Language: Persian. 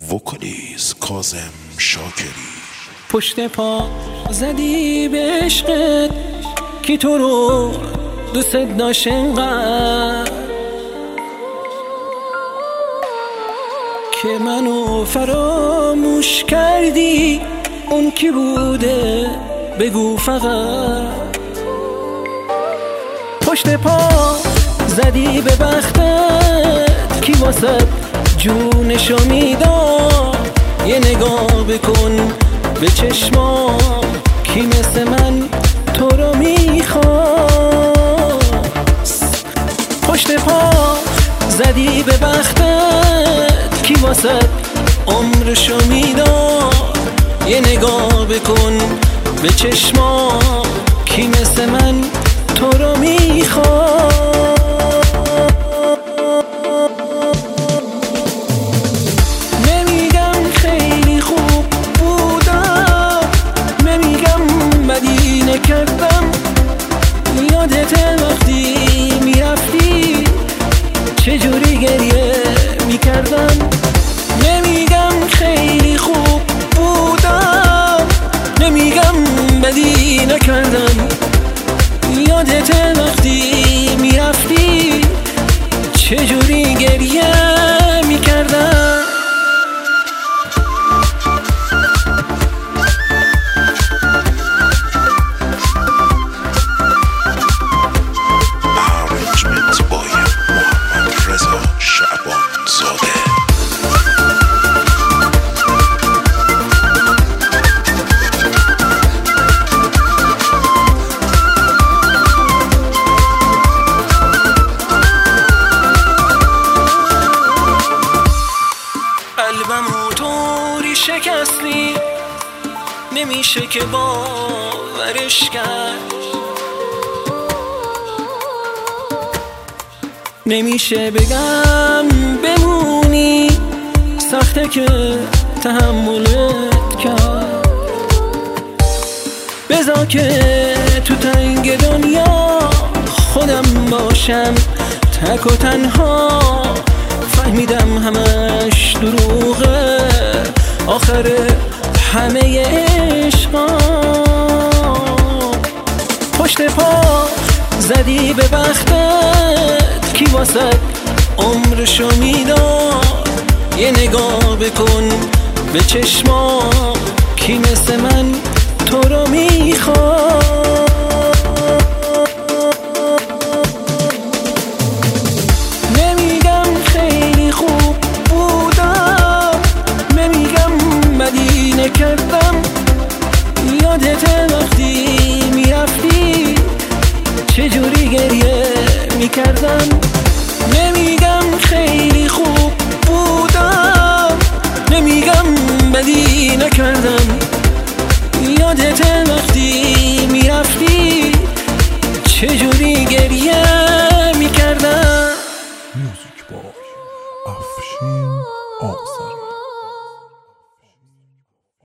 وکالیست کاظم شاکری. پشت پا زدی به عشقت کی تو رو دوست داشت انقدر که منو فراموش کردی. اون کی بوده بگو فقط. پشت پا زدی به بختت کی واسه جونشو میداد. یه نگاه بکن به چشما کی مثل من تو رو میخواست. پشت پا زدی به بختت کی واسه عمرشو میداد. یه نگاه بکن به چشما کی مثل من تو رو میخواد. نمیگم خیلی خوب بودم، نمیگم بدی نکردم. یادت وقتی میرفتی چجوری گریه میکردم. نمیگم خیلی خوب بودم، نمیگم بدی نکردم. یادت وقتی میرفتی چجوری گریه میکردم. Arrangement by محمد رضا شعبان زاده. قلبمو طوری شکستی نمیشه که باورش کرد. نمیشه بگم بمونی سخته که تحملت کرد. بذار که تو تنگ دنیا خودم باشم تک و تنها. فهمیدم همش دروغه آخر همه عشقا. پشت پا زدی به بختت کی واسه عمرشو میداد. یه نگاه بکن به چشما کی مثل من تو رو میخواد. نمیگم خیلی خوب بودم، نمیگم بدی نکردم. یادت وقتی میرفتی چجوری گریه میکردم. نمیگم خیلی خوب بودم، نمیگم بدی نکردم. یادت وقتی میرفتی چجوری گریه میکردم. موزیک باش افشین آذری.